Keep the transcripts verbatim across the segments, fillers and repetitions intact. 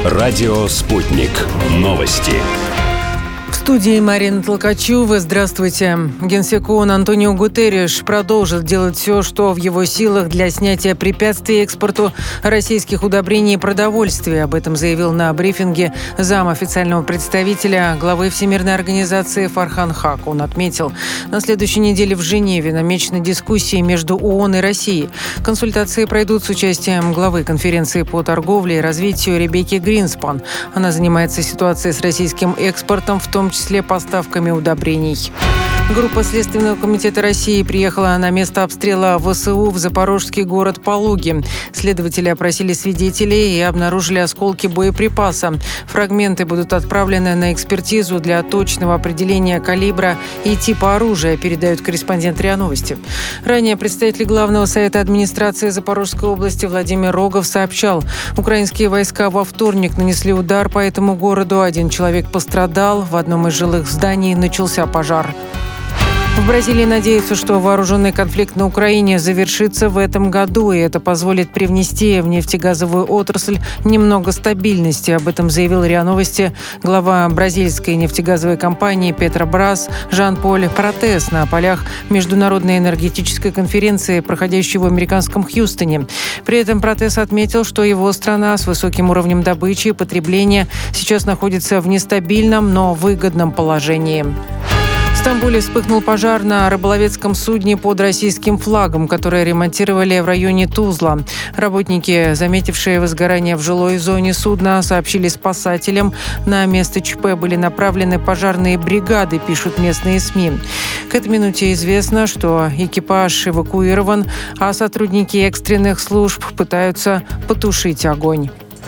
Радио «Спутник». Новости. В студии Марина Толкачева. Здравствуйте. Генсек ООН Антонио Гутерриш продолжит делать все, что в его силах для снятия препятствий экспорту российских удобрений и продовольствия. Об этом заявил на брифинге зам официального представителя главы Всемирной организации Фархан Хак. Он отметил, на следующей неделе в Женеве намечены дискуссии между ООН и Россией. Консультации пройдут с участием главы конференции по торговле и развитию Ребекки Гринспан. Она занимается ситуацией с российским экспортом, в том числе поставками удобрений. Группа Следственного комитета России приехала на место обстрела ВСУ в запорожский город Пологи. Следователи опросили свидетелей и обнаружили осколки боеприпаса. Фрагменты будут отправлены на экспертизу для точного определения калибра и типа оружия, передают корреспондент РИА Новости. Ранее представитель главного совета администрации Запорожской области Владимир Рогов сообщал, украинские войска во вторник нанесли удар по этому городу. Один человек пострадал. В одном из жилых зданий начался пожар. В Бразилии надеются, что вооруженный конфликт на Украине завершится в этом году, и это позволит привнести в нефтегазовую отрасль немного стабильности. Об этом заявил РИА Новости глава бразильской нефтегазовой компании Петробрас Жан-Поль Пратес на полях Международной энергетической конференции, проходящей в американском Хьюстоне. При этом Пратес отметил, что его страна с высоким уровнем добычи и потребления сейчас находится в нестабильном, но выгодном положении. В Стамбуле вспыхнул пожар на рыболовецком судне под российским флагом, которое ремонтировали в районе Тузла. Работники, заметившие возгорание в жилой зоне судна, сообщили спасателям. На место ЧП были направлены пожарные бригады, пишут местные СМИ. К этой минуте известно, что экипаж эвакуирован, а сотрудники экстренных служб пытаются потушить огонь.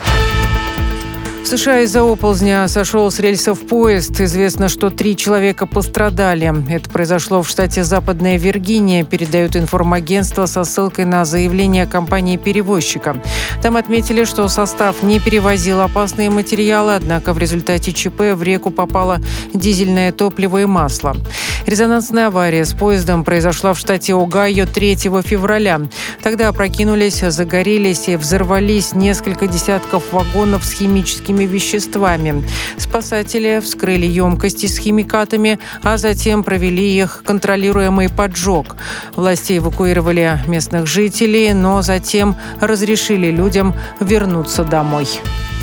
В США из-за оползня сошел с рельсов поезд. Известно, что три человека пострадали. Это произошло в штате Западная Виргиния, передают информагентство со ссылкой на заявление компании-перевозчика. Там отметили, что состав не перевозил опасные материалы, однако в результате ЧП в реку попало дизельное топливо и масло. Резонансная авария с поездом произошла в штате Огайо третьего февраля. Тогда опрокинулись, загорелись и взорвались несколько десятков вагонов с химическими веществами. Спасатели вскрыли емкости с химикатами, а затем провели их контролируемый поджог. Власти эвакуировали местных жителей, но затем разрешили людям вернуться домой.